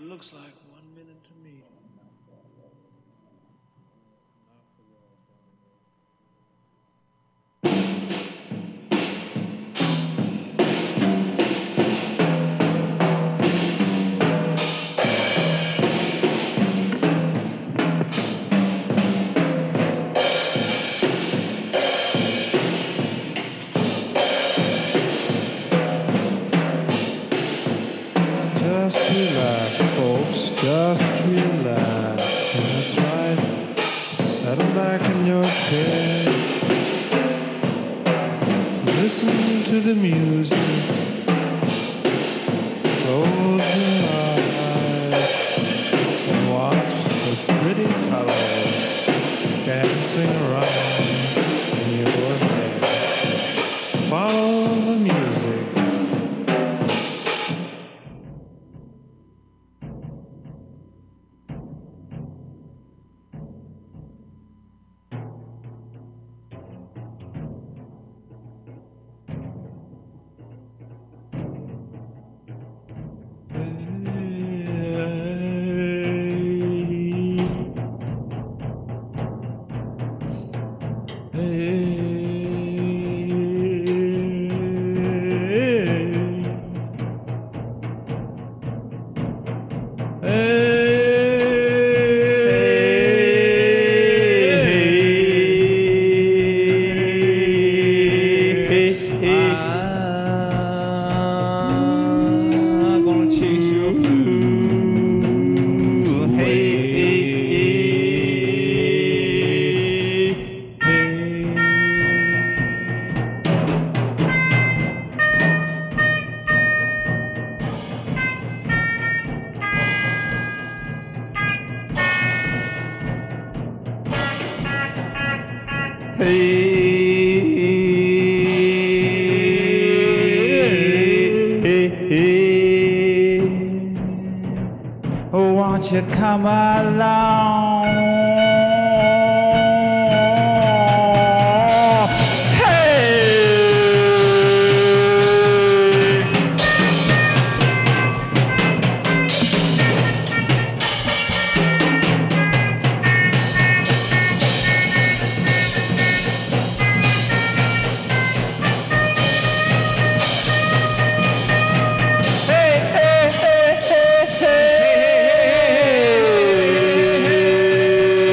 Looks like 1 minute to me. Just relax, folks, just relax. That's right. Settle back in your chair. Listen to the music. Close your eyes and watch the pretty colors dancing around in your head. Follow the music. Won't you come along? Hey! Hey!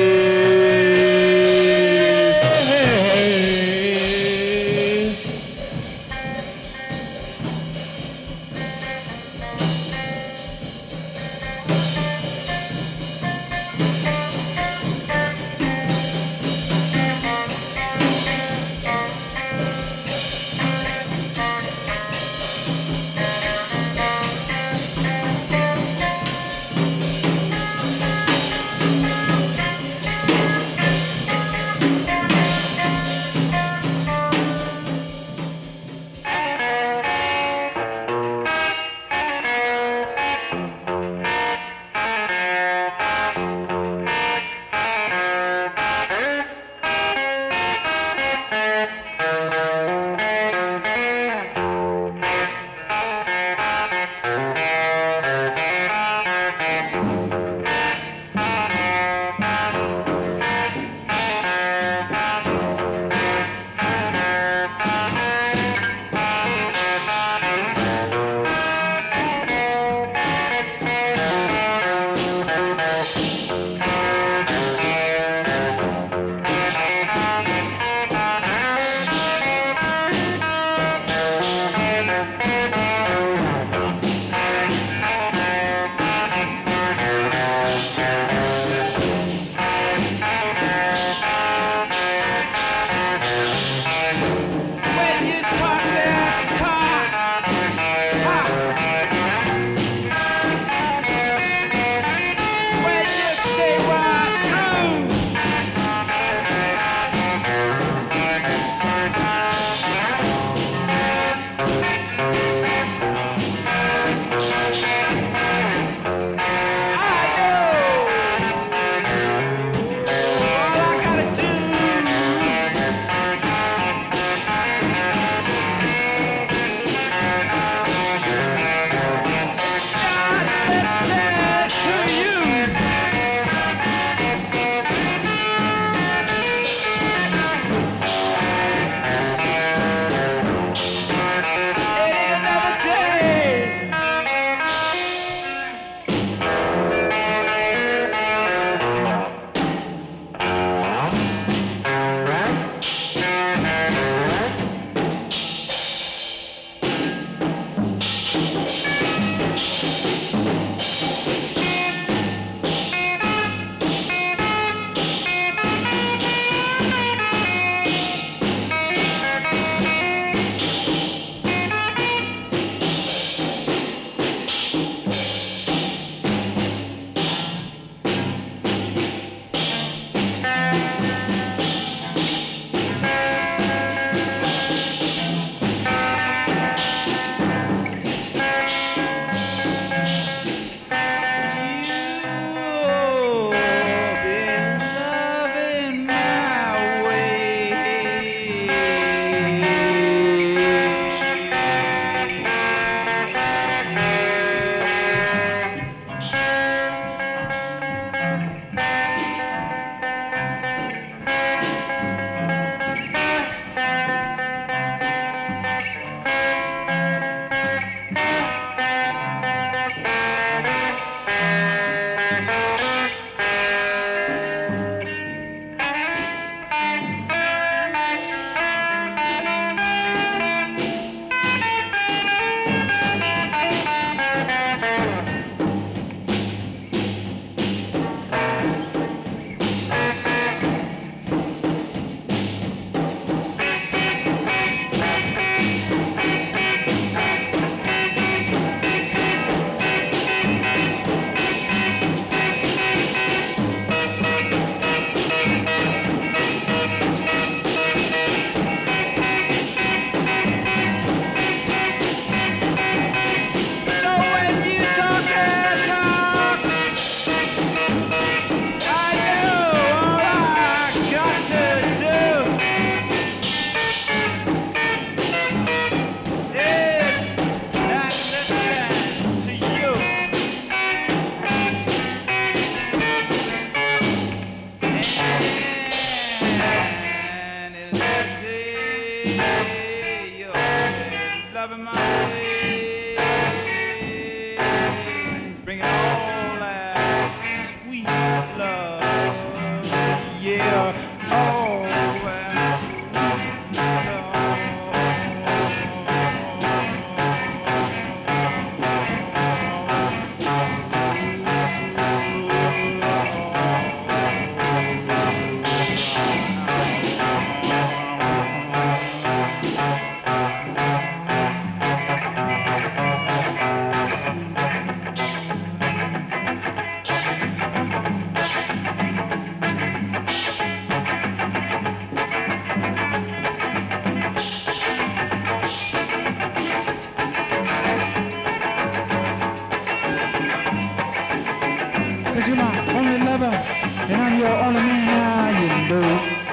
'cause you're my only lover, and I'm your only man, now you know.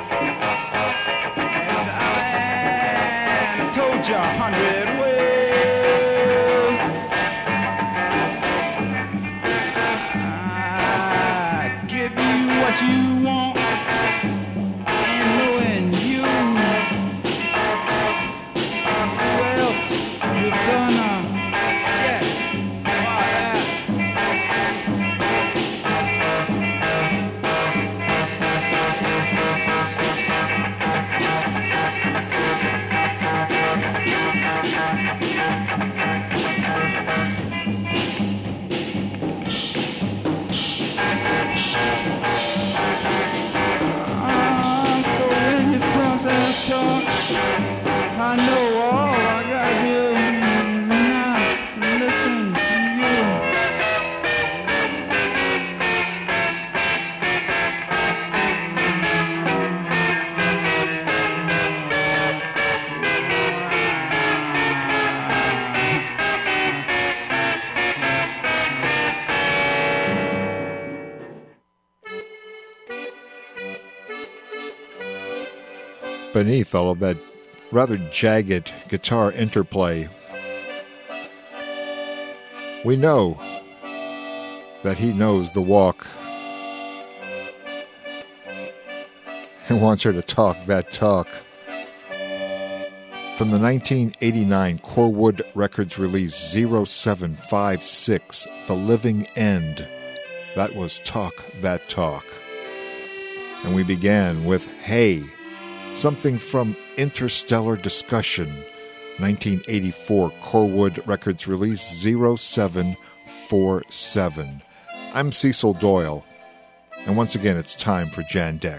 And darling, I told you 100 ways. I give you what you want, and knowing you, who else you gonna get? I know all I got here is not listen to you. Beneath all of that rather jagged guitar interplay, we know that he knows the walk and wants her to talk that talk. From the 1989 Corwood Records release 0756, The Living End, that was Talk That Talk. And we began with Hey, something from Interstellar Discussion, 1984 Corwood Records release 0747. I'm Cecil Doyle, and once again it's time for Jan Deck.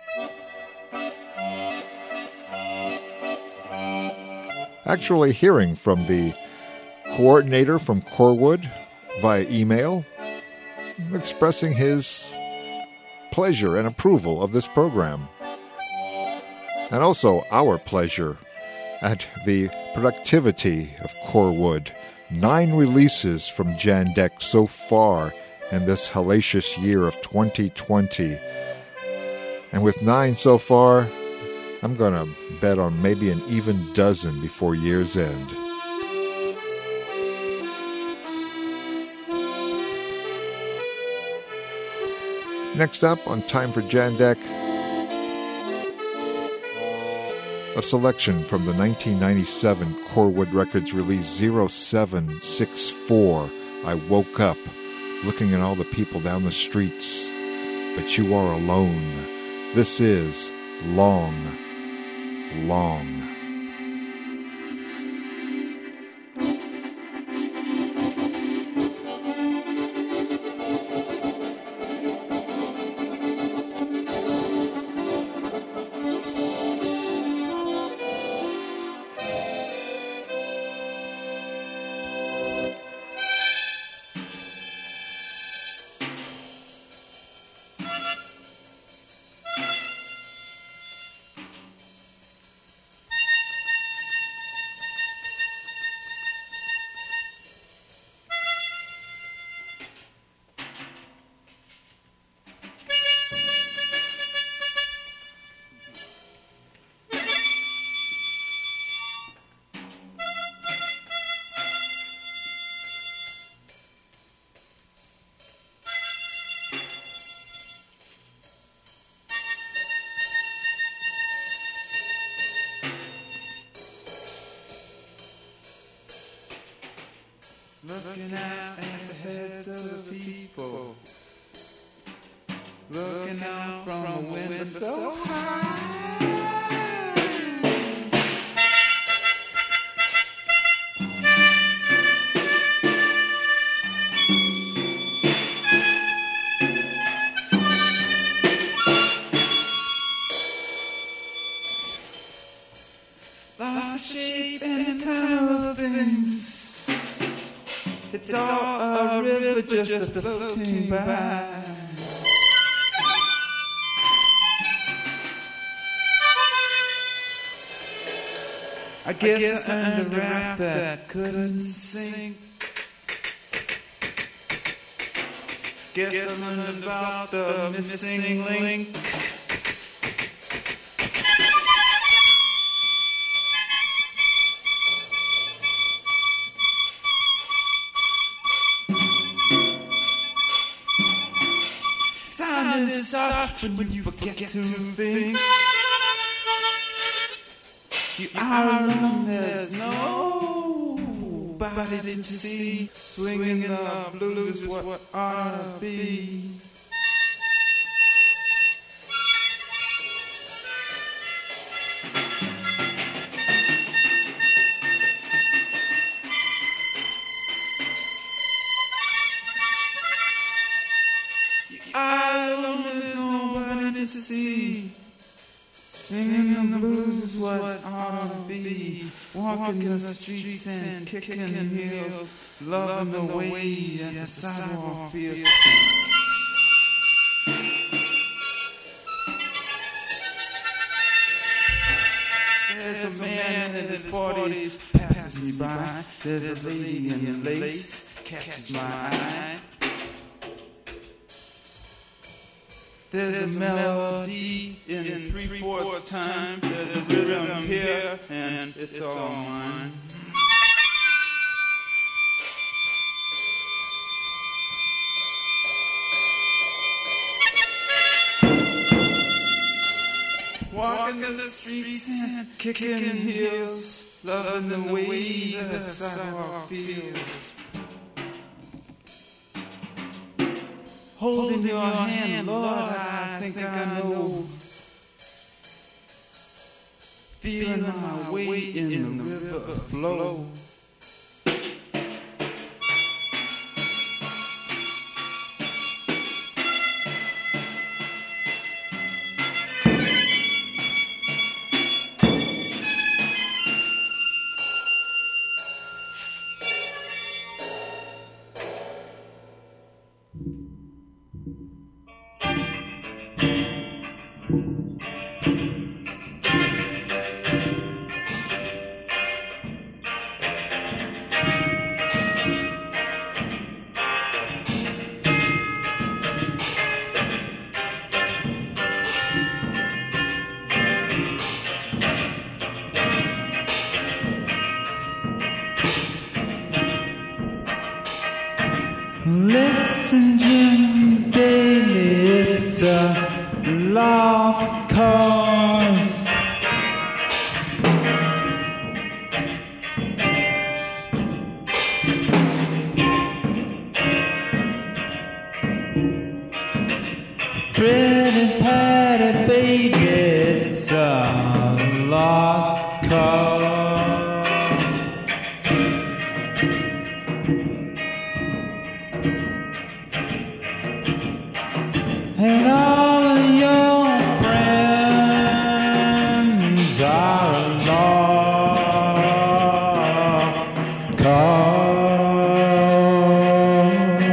Actually hearing from the coordinator from Corwood via email, expressing his pleasure and approval of this program. And also our pleasure at the productivity of Corwood. 9 releases from Jan Deck so far in this hellacious year of 2020. And with 9 so far, I'm going to bet on maybe an even dozen before year's end. Next up on Time for Jan Deck, a selection from the 1997 Corwood Records release 0764. I woke up looking at all the people down the streets, but you are alone. This is Long, Long. Looking out at the heads of the people, looking out from a window so high. Lost the shape and the time of things. It's all a river just floating by. I guess under a raft that couldn't sink. Guess I learned about the missing link. Sound is soft when you forget to think. You are alone, there's nobody to see. Swinging the blues is what ought to be. I alone, there's nobody to see. Singing the blues is what ought to be. Walking the streets and kicking heels, loving the way that the sidewalk feels. There's a man in his 40s passes me by. There's a lady in lace catches my eye. There's a melody in 3/4 time. There's a rhythm here, and it's all mine. Walking the streets and kicking heels, loving the way the sidewalk feels. Holding your hand, Lord, I think I know. Feeling my way in the river flow. Listen, Jim Daly, it's a lost cause. Pretty Patty, baby, it's a lost cause. And all of your friends are a lost cause.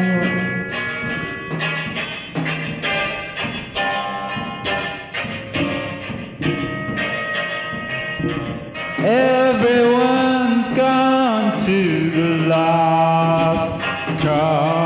Everyone's gone to the lost cause.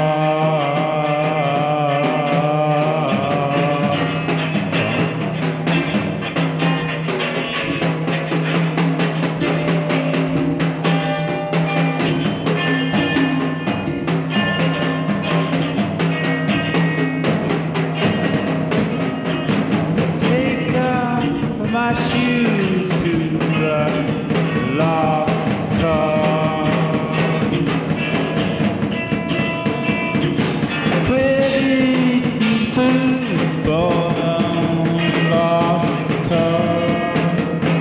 My shoes to the lost cause. Quit eating food for the lost cause.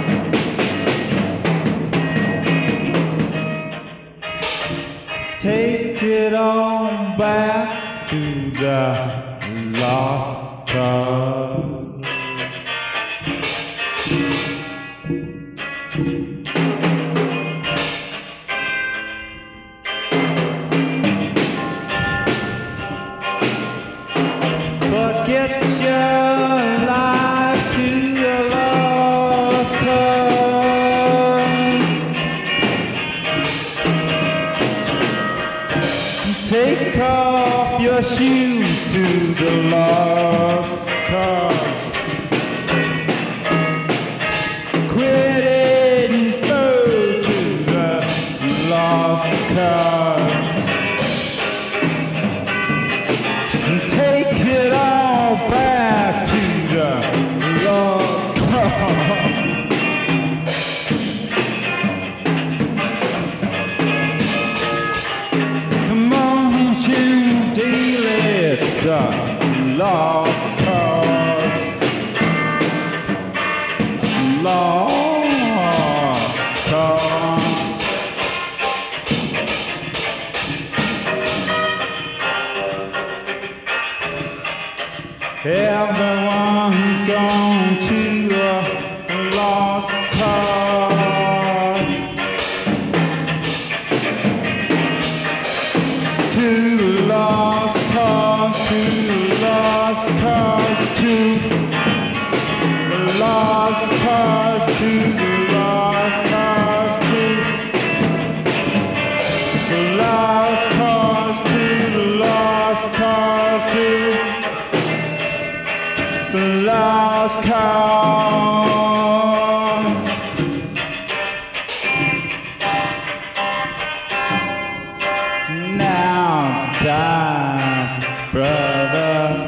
Take it all back to the lost cause. Forget your life to the lost cause. Take off your the shoes to the lost cause. Quit it and go to the lost cause. And take it all back to the lost cause. Come on, Jim Daly, it's a lost cause. Lost cause. Everyone's gone to the lost cause. To the lost cause, to the lost cause, to the lost cause, to the lost cause, to the lost cause, to the lost cause, to the lost cause. Now die, brother.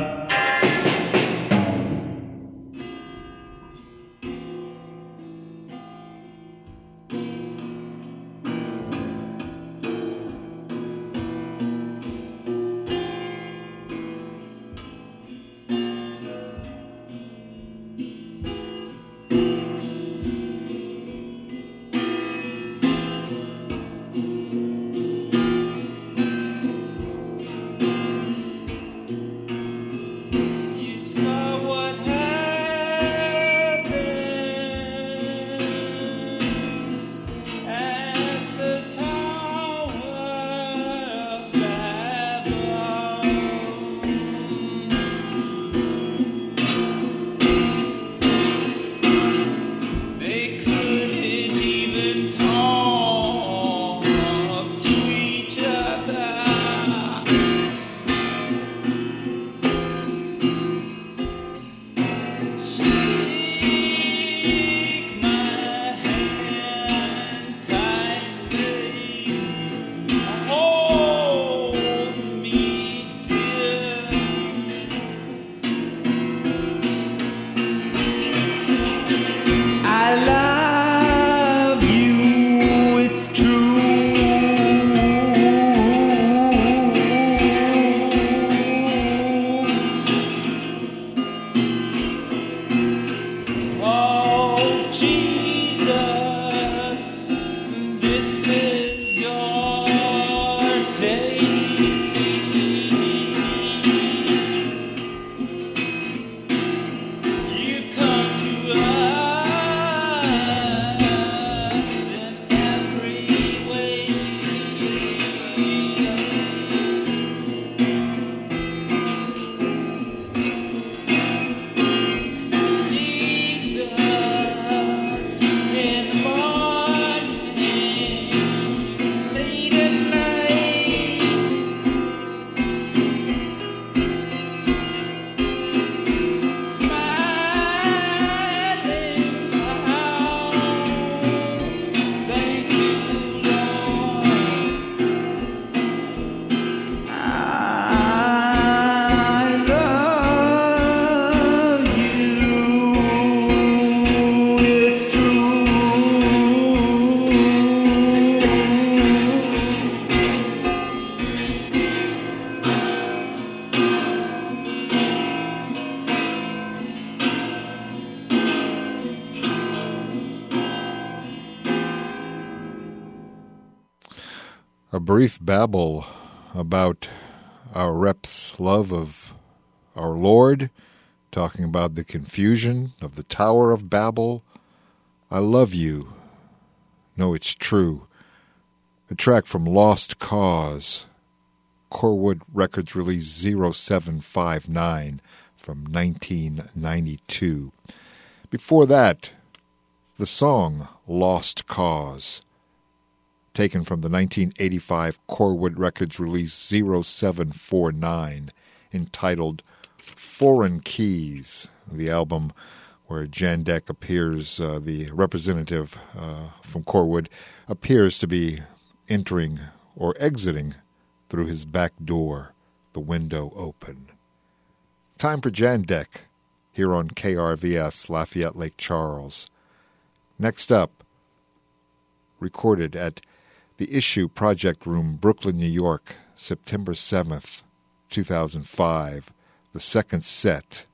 You saw what happened at the Tower of Babel. They couldn't even talk to each other. Shake my hand tightly, hold me dear. I love you, it's true. Oh, Jesus, this is your day. You come to us in every way. Jesus, in the morning, late at night, smiling out. Thank you, Lord. I love you, it's true. A brief babble about our rep's love of our Lord, talking about the confusion of the Tower of Babel. I love you. No, it's true. A track from Lost Cause, Corwood Records release 0759 from 1992. Before that, the song Lost Cause, taken from the 1985 Corwood Records release 0749, entitled Foreign Keys, the album where Jan Deck appears, the representative from Corwood, appears to be entering or exiting through his back door, the window open. Time for Jan Deck here on KRVS, Lafayette Lake Charles. Next up, recorded at the Issue Project Room, Brooklyn, New York, September 7th, 2005, the second set.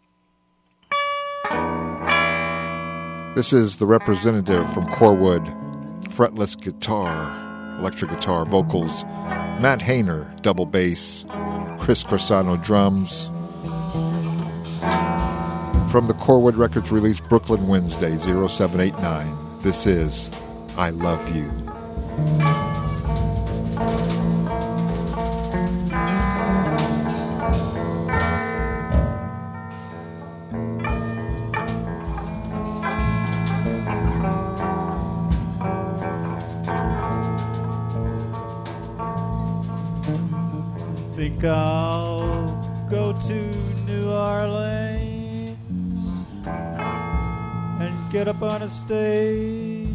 This is the representative from Corwood, fretless guitar, electric guitar, vocals, Matt Hayner, double bass, Chris Corsano, drums. From the Corwood Records release Brooklyn Wednesday 0789, this is I Love You. Think I'll go to New Orleans and get up on a stage,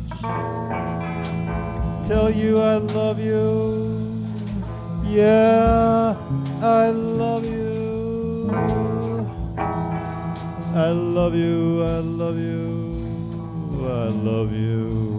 tell you I love you, yeah, I love you, I love you, I love you, I love you.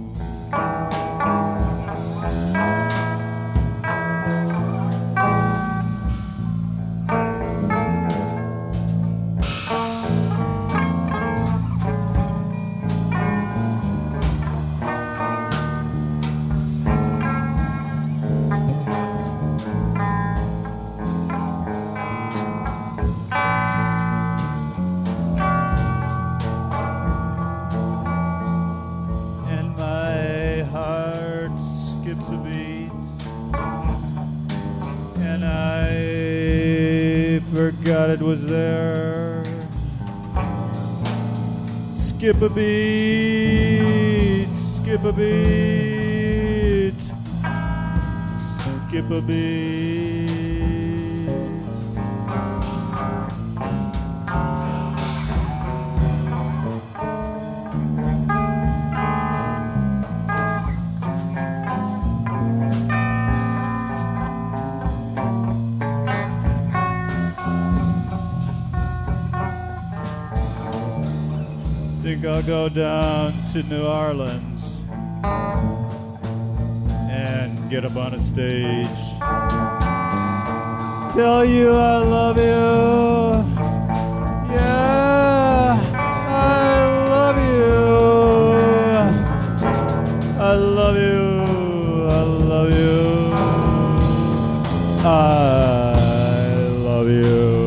Forgot it was there. Skip a beat, skip a beat, skip a beat. Think I'll go down to New Orleans and get up on a stage, tell you I love you, yeah, I love you, I love you, I love you, I love you.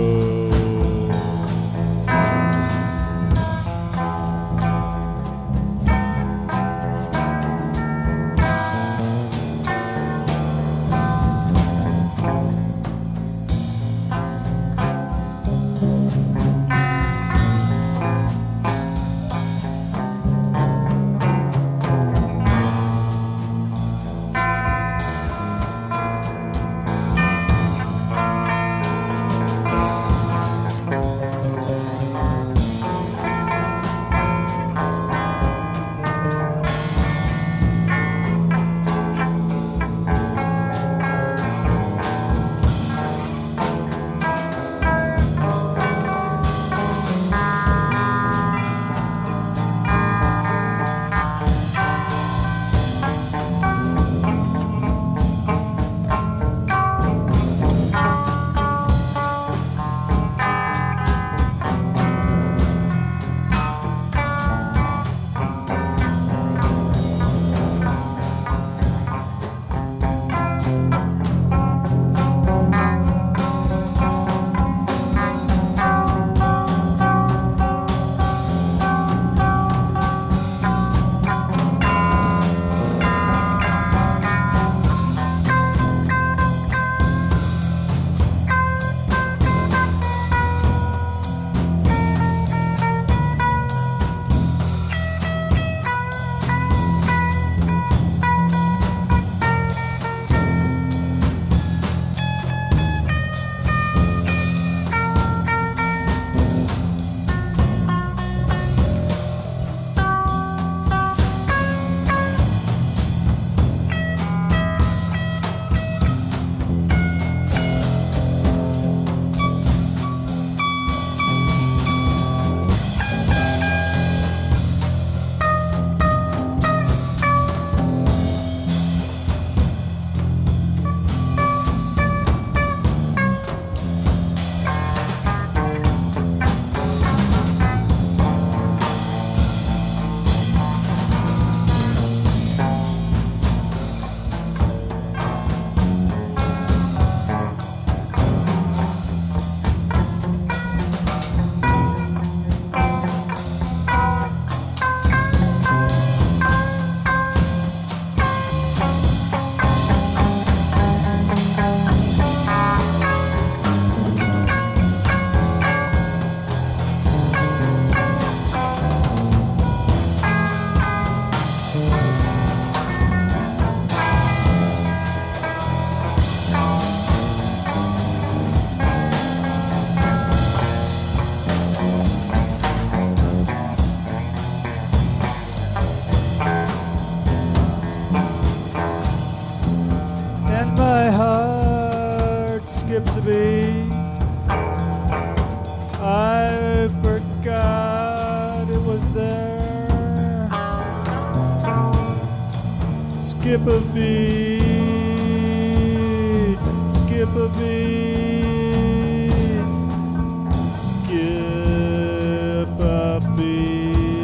skip a beat, skip a beat, skip a beat.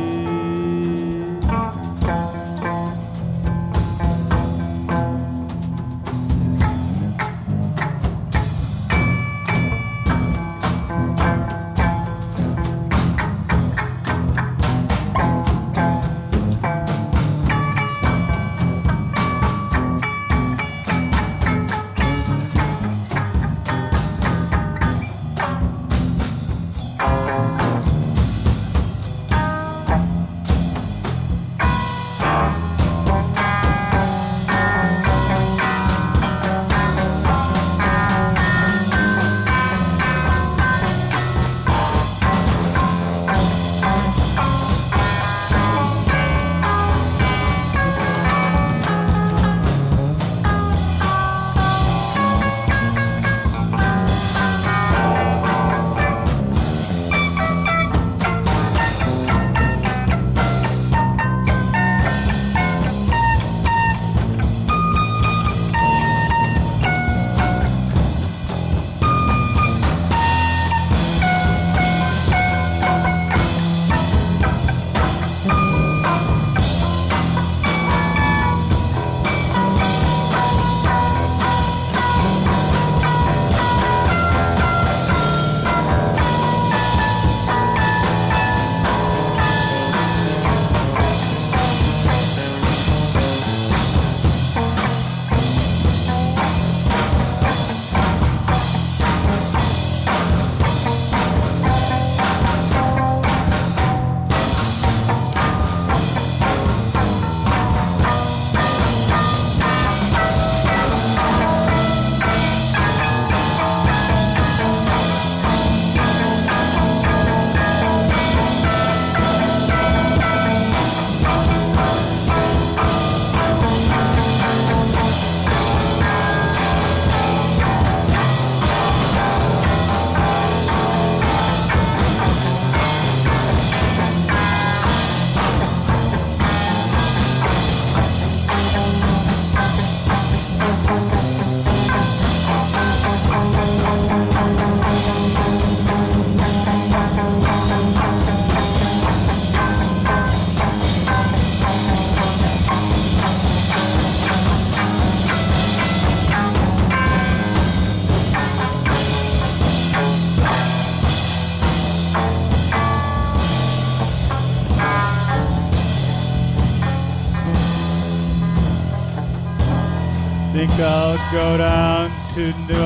Think I'll go down to New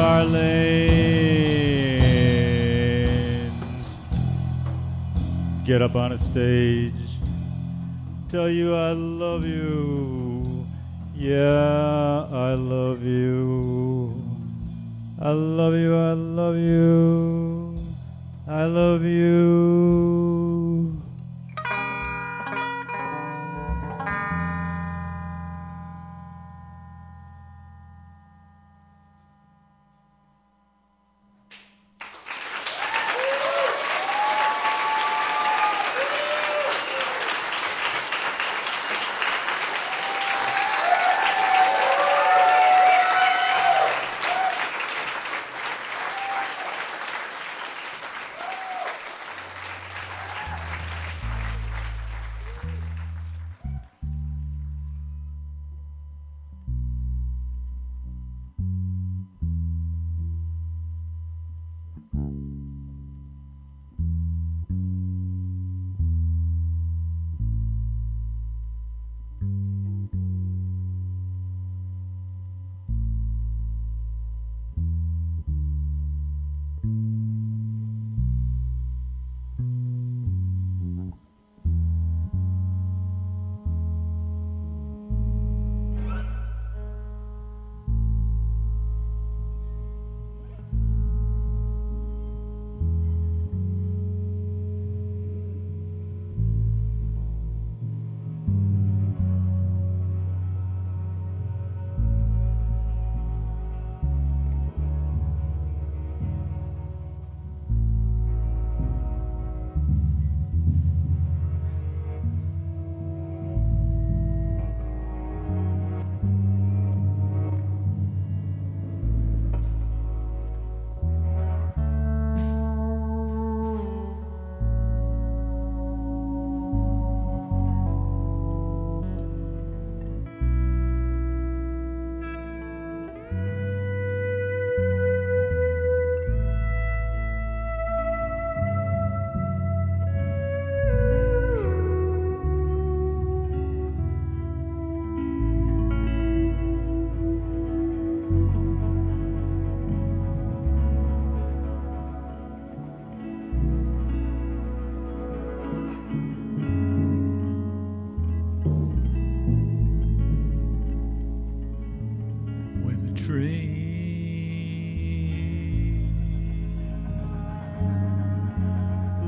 Orleans, get up on a stage, tell you I love you. Yeah, I love you. I love you, I love you. I love you.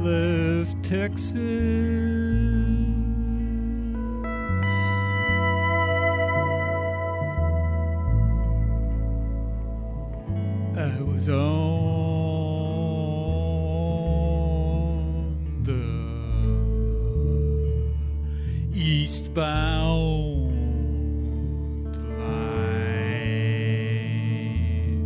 left Texas. I was on the eastbound line.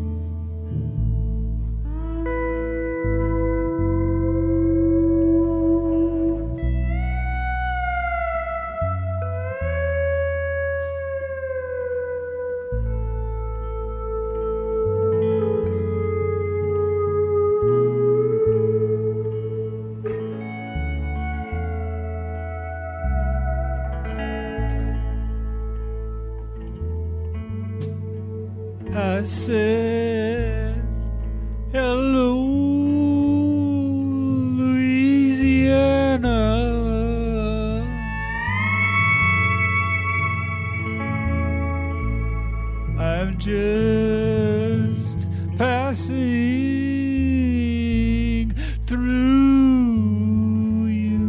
I said, hello, Louisiana. I'm just passing through you.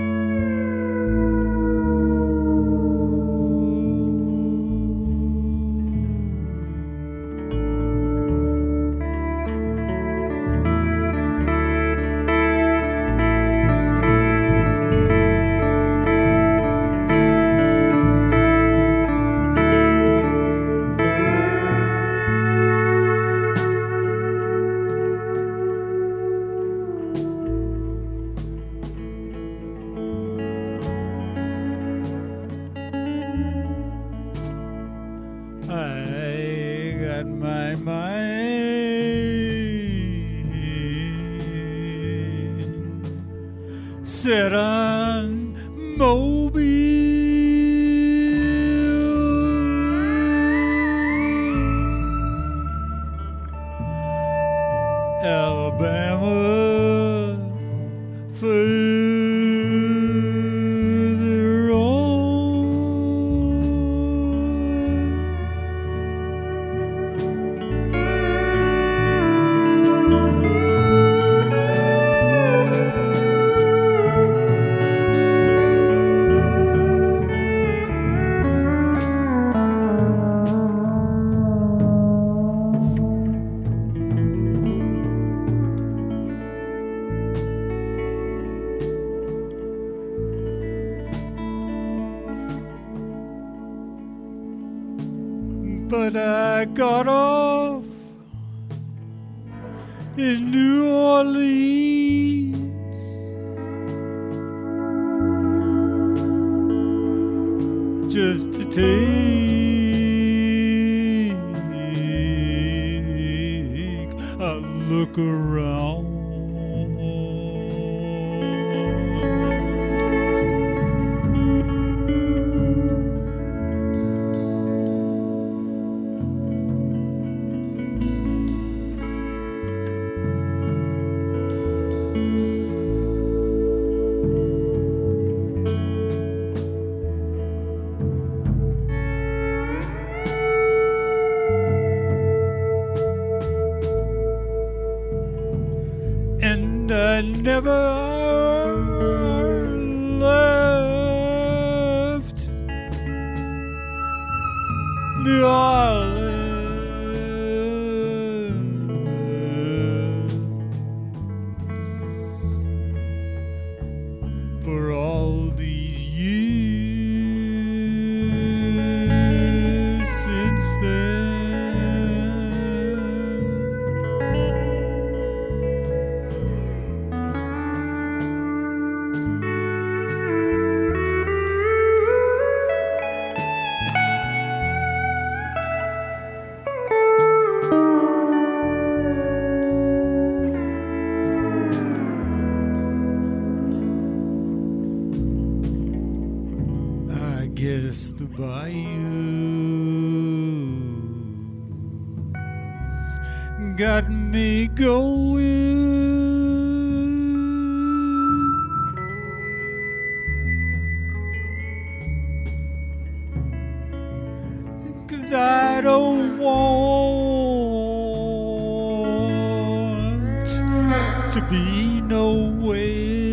I got my mind set on Mobile, Alabama, further on. But I got off in New Orleans, just to take a look around. And I never left New Orleans for all these years since then. I guess the bayou's got me going, 'cause I don't want to be nowhere.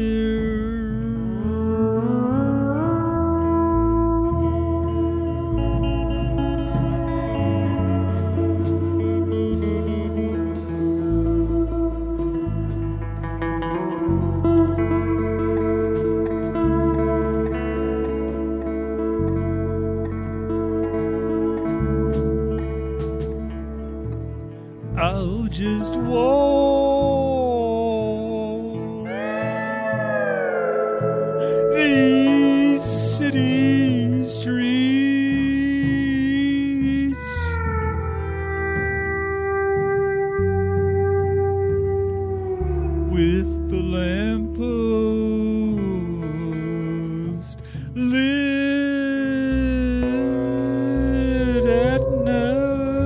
I'll just walk these city streets with the lamppost lit at night.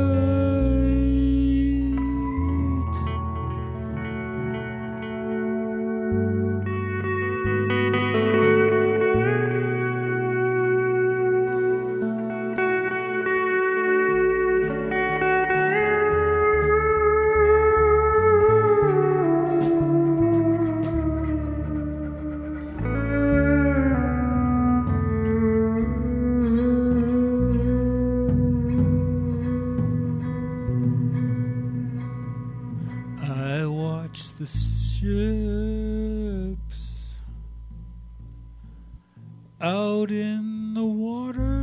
I watch the ships out in the water.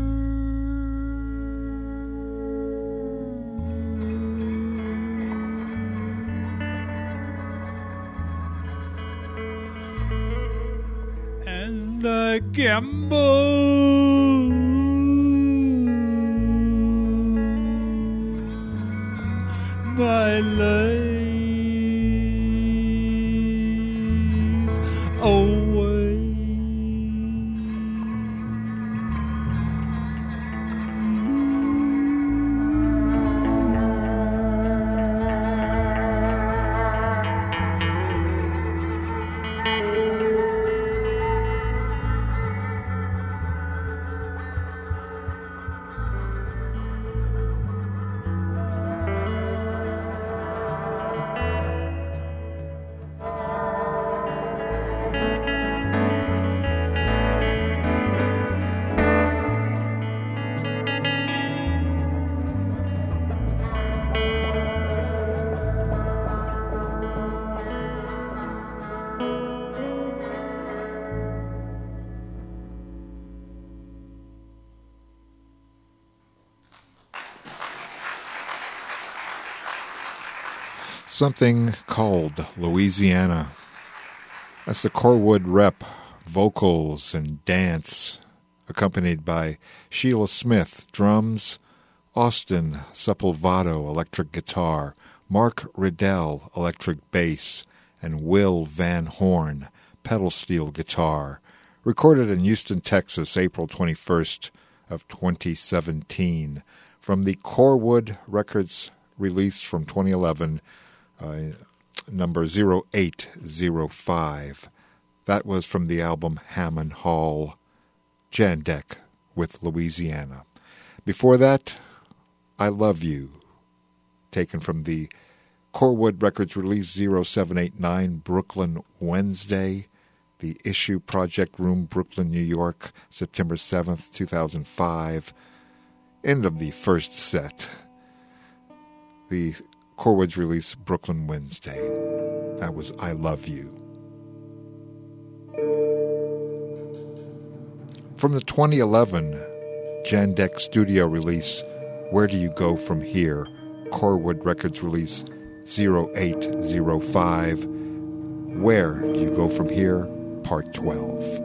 And I gamble my life away. Something called Louisiana. That's the Corwood Rep, vocals and dance, accompanied by Sheila Smith, drums, Austin Sepulvado, electric guitar, Mark Riddell, electric bass, and Will Van Horn, pedal steel guitar. Recorded in Houston, Texas, April 21st of 2017. From the Corwood Records release from 2011, number 0805. That was from the album Hammond Hall, Jandek with Louisiana. Before that, I Love You, taken from the Corwood Records release 0789, Brooklyn Wednesday, the Issue Project Room, Brooklyn, New York, September 7th, 2005. End of the first set. The Corwood's release, Brooklyn Wednesday. That was I Love You. From the 2011 Jandek studio release, Where Do You Go From Here? Corwood Records release 0805. Where Do You Go From Here? Part 12.